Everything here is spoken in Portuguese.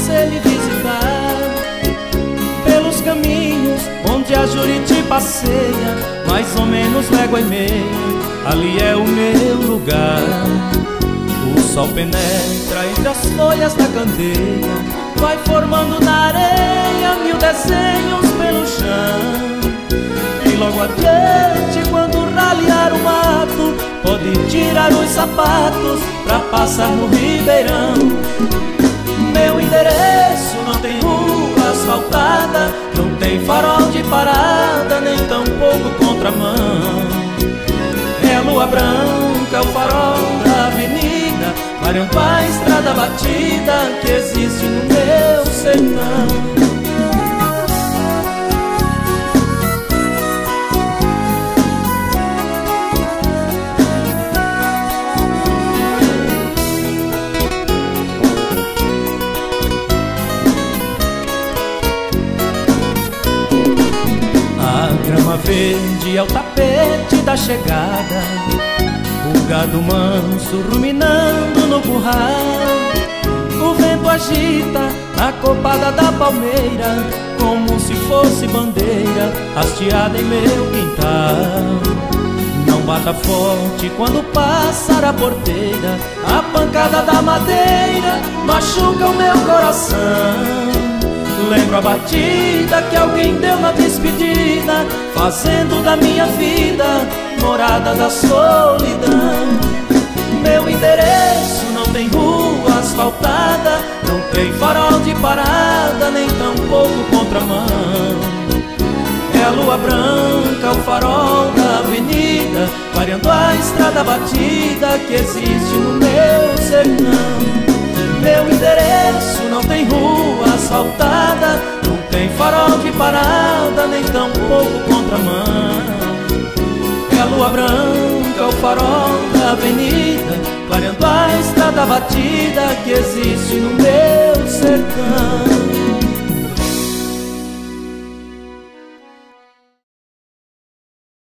você me visitar. Pelos caminhos onde a Juriti passeia, mais ou menos légua e meia, ali é o meu lugar. O sol penetra entre as folhas da candeia, vai formando na areia mil desenhos pelo chão. E logo adiante, quando ralear o mato, pode tirar os sapatos pra passar no ribeirão. Meu endereço não tem rua asfaltada, não tem farol de parada, nem tampouco contramão. É a lua branca, o farol da avenida, variando a estrada batida que existe no meu sertão. Grama verde é o tapete da chegada, o gado manso ruminando no curral. O vento agita a copada da palmeira, como se fosse bandeira hasteada em meu quintal. Não bata forte quando passar a porteira, a pancada da madeira machuca o meu coração. Lembro a batida que alguém deu na despedida, fazendo da minha vida morada da solidão. Meu endereço não tem rua asfaltada, não tem farol de parada, nem tampouco contramão. É a lua branca, o farol da avenida, variando a estrada batida que existe no meu sertão. Meu endereço não tem rua asfaltada, não tem farol de parada, nem tampouco contramão. É a lua branca, o farol da avenida, clareando a estrada batida que existe no meu sertão.